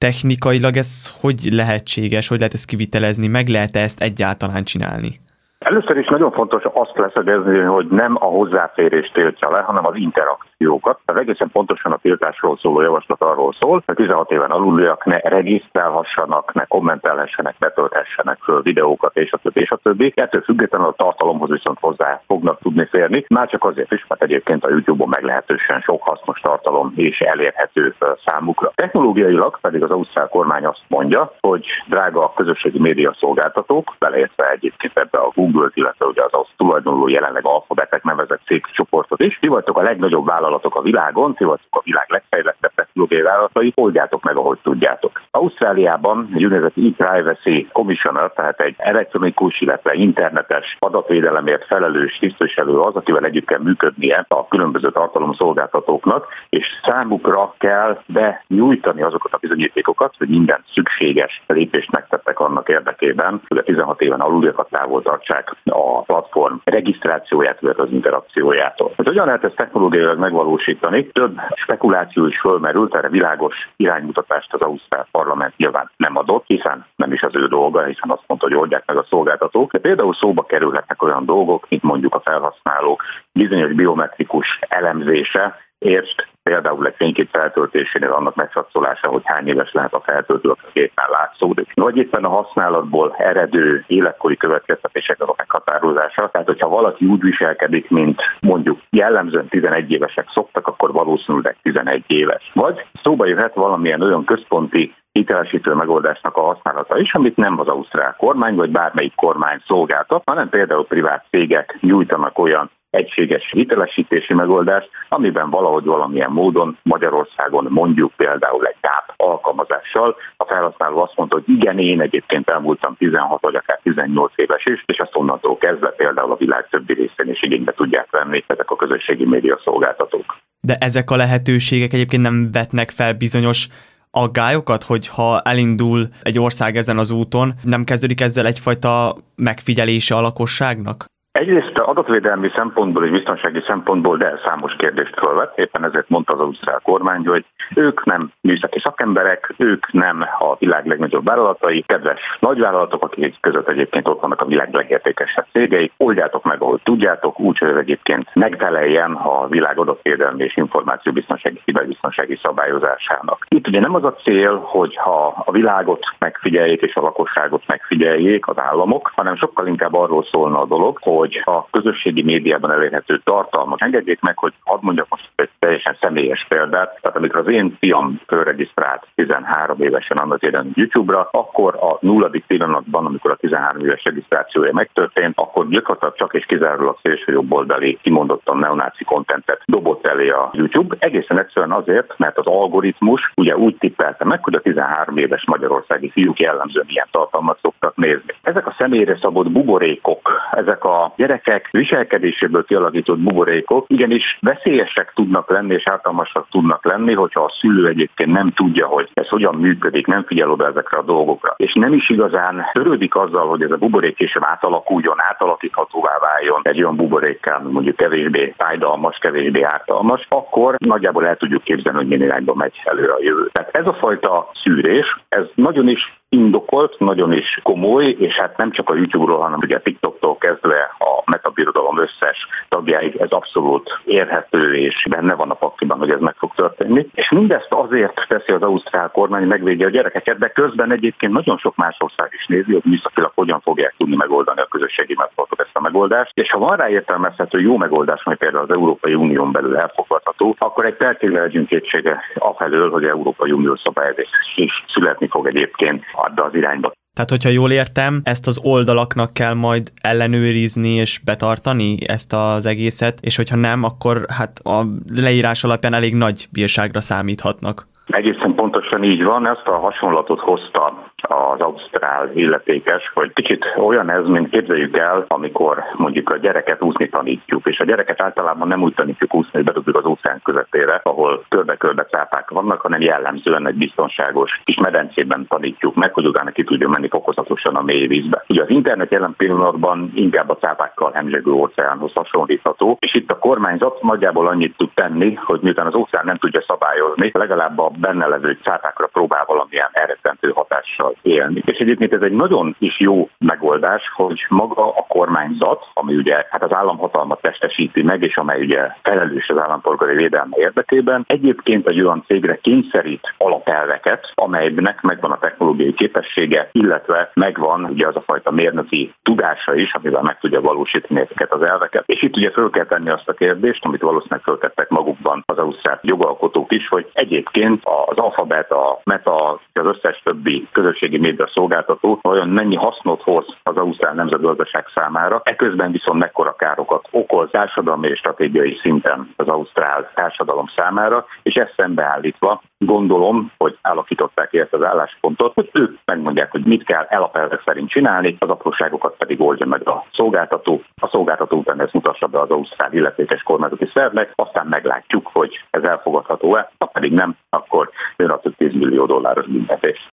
technikailag ez hogy lehetséges, hogy lehet ezt kivitelezni, meg lehet ezt egyáltalán csinálni? Először is nagyon fontos azt leszögezni, hogy nem a hozzáférést tiltja le, hanem az interakciókat. Tehát egészen pontosan a tiltásról szóló javaslat arról szól, hogy 16 éven aluliak ne regisztrálhassanak, ne kommentelhessenek, ne tölthessenek föl videókat, és a többi, és a többi. Ettől függetlenül a tartalomhoz viszont hozzá fognak tudni férni. Már csak azért is, mert egyébként a YouTube-on meglehetősen sok hasznos tartalom és elérhető számukra. Technológiailag pedig az ausztrál kormány azt mondja, hogy drága közösségi média szolgáltatók, beleértve egyébként ebbe a Google, illetve ugye az tulajdonló jelenleg Alphabetek nevezett cégcsoportot is. Ti vagytok a legnagyobb vállalatok a világon, ti vagytok a világ legfejlettebb technológiai vállalatai, oldjátok meg, ahogy tudjátok. Ausztráliában egy úgynevezett e-privacy commissioner, tehát egy elektronikus, illetve internetes adatvédelemért felelős tisztviselő az, akivel együtt kell működnie a különböző tartalomszolgáltatóknak, és számukra kell benyújtani azokat a bizonyítékokat, hogy minden szükséges lépést megtettek annak érdekében, hogy a 16 éven aluliakat távol tartsák a platform regisztrációját, vagy az interakciójától. Hát hogyan lehet ezt technológiailag megvalósítani? Több spekuláció is fölmerült, erre világos iránymutatást az ausztrál parlament nyilván nem adott, hiszen nem is az ő dolga, hiszen azt mondta, hogy oldják meg a szolgáltatók. De például szóba kerülhetnek olyan dolgok, mint mondjuk a felhasználók bizonyos biometrikus elemzése, és például egy fénykép feltöltésénél annak megszatszolása, hogy hány éves lehet a feltöltő, a képen látszódik. Vagy éppen a használatból eredő életkori következtetéseknek a meghatározása. Tehát, hogyha valaki úgy viselkedik, mint mondjuk jellemzően 11 évesek szoktak, akkor valószínűleg 11 éves. Vagy szóba jöhet valamilyen olyan központi hitelesítő megoldásnak a használata is, amit nem az ausztrál kormány, vagy bármelyik kormány szolgáltat, hanem például privát cégek nyújtanak olyan egységes hitelesítési megoldást, amiben valahogy valamilyen módon Magyarországon mondjuk például egy GAP alkalmazással a felhasználó azt mondta, hogy igen, én egyébként elmúltam 16 vagy akár 18 éves is, és azt onnantól kezdve például a világ többi részén is igénybe tudják venni ezek a közösségi média szolgáltatók. De ezek a lehetőségek egyébként nem vetnek fel bizonyos aggályokat, hogy ha elindul egy ország ezen az úton, nem kezdődik ezzel egyfajta megfigyelése a lakosságnak? Egyrészt adatvédelmi szempontból és biztonsági szempontból, de számos kérdést fölvet. Éppen ezért mondta az ausztrál kormány, hogy ők nem műszaki szakemberek, ők nem a világ legnagyobb vállalatai, kedves nagyvállalatok, akik között egyébként ott vannak a világ legértékesebb cégei, oldjátok meg, ahogy tudjátok, úgy, hogy egyébként megfeleljen a világ adatvédelmi és információbiztonsági, kiberbiztonsági szabályozásának. Itt ugye nem az a cél, hogy ha a világot megfigyeljék és a lakosságot megfigyeljék az államok, hanem sokkal inkább arról szólna a dolog, hogy a közösségi médiában elérhető tartalmat. Engedjék meg, hogy hadd mondjak most egy teljesen személyes példát. Tehát amikor az én fiam fölregisztrált 13 évesen annak idején YouTube-ra, akkor a 0. pillanatban, amikor a 13 éves regisztrációja megtörtént, akkor gyakorlatilag csak és kizárólag szélsőjobboldali kimondottan neonáci kontentet dobott elé a YouTube. Egészen egyszerűen azért, mert az algoritmus ugye úgy tippelte meg, hogy a 13 éves magyarországi fiúk jellemzően ilyen tartalmat szoktak nézni. Ezek a személyre szabott buborékok, ezek a gyerekek viselkedéséből kialakított buborékok igenis veszélyesek tudnak lenni és ártalmasak tudnak lenni, hogyha a szülő egyébként nem tudja, hogy ez hogyan működik, nem figyel oda ezekre a dolgokra. És nem is igazán törődik azzal, hogy ez a buborék később átalakuljon, átalakíthatóvá váljon egy olyan buborékkel, mondjuk kevésbé fájdalmas, kevésbé ártalmas, akkor nagyjából el tudjuk képzelni, hogy milyen irányba megy előre a jövő. Tehát ez a fajta szűrés, ez nagyon is indokolt, nagyon is komoly, és hát nem csak a YouTube-ról, hanem ugye a TikToktól kezdve a metabirodalom összes tagjáig ez abszolút érhető, és benne van a pakliban, hogy ez meg fog történni. És mindezt azért teszi az ausztrál kormány, hogy megvédje a gyerekeket, de közben egyébként nagyon sok más ország is nézi, hogy műszakilag hogyan fogják tudni megoldani a közösségi megoldások ezt a megoldást. És ha van rá értelmezhető jó megoldás, majd például az Európai Unión belül elfogadható, akkor egy percig legyünk kétsége afelől, hogy Európai Unió szabályozás is születni fog egyébként abba az irányba. Tehát, hogyha jól értem, ezt az oldalaknak kell majd ellenőrizni és betartani ezt az egészet, és hogyha nem, akkor hát a leírás alapján elég nagy bírságra számíthatnak. Egészen pontosan így van, ezt a hasonlatot hozta az ausztrál illetékes, hogy kicsit olyan ez, mint képzeljük el, amikor mondjuk a gyereket úszni tanítjuk, és a gyereket általában nem úgy tanítjuk úszni, hogy bedobjuk az óceán közepére, ahol körbe-körbe cápák vannak, hanem jellemzően egy biztonságos kis medencében tanítjuk meg, hogy utána ki tudjon menni fokozatosan a mély vízbe. Ugye az internet jelen pillanatban inkább a cápákkal hemzsegő óceánhoz hasonlítható, és itt a kormányzat nagyjából annyit tud tenni, hogy miután az óceán nem tudja szabályozni, legalább a benne levő cápákra próbál valamilyen elrettentő hatással élni. És egyébként ez egy nagyon is jó megoldás, hogy maga a kormányzat, ami ugye hát az államhatalmat testesíti meg, és amely ugye felelős az állampolgári védelme érdekében, egyébként egy olyan cégre kényszerít alapelveket, amelynek megvan a technológiai képessége, illetve megvan ugye az a fajta mérnöki tudása is, amivel meg tudja valósítani ezeket az elveket. És itt ugye föl kell tenni azt a kérdést, amit valószínűleg föltettek magukban az ausztrál jogalkotók is, hogy egyébként az Alphabet, a Meta, az összes többi közösségi média szolgáltató olyan mennyi hasznot hoz az ausztrál nemzetgazdaság számára, eközben viszont mekkora károkat okoz társadalmi és stratégiai szinten az ausztrál társadalom számára, és ezt szembeállítva gondolom, hogy állapították ezt az álláspontot, hogy ők megmondják, hogy mit kell alapelvek szerint csinálni, az apróságokat pedig oldja meg a szolgáltató után ezt mutassa be az ausztrál illetékes kormányzati szervnek, aztán meglátjuk, hogy ez elfogadható-e, ha pedig nem, akkor jön a több $10 millió büntetés.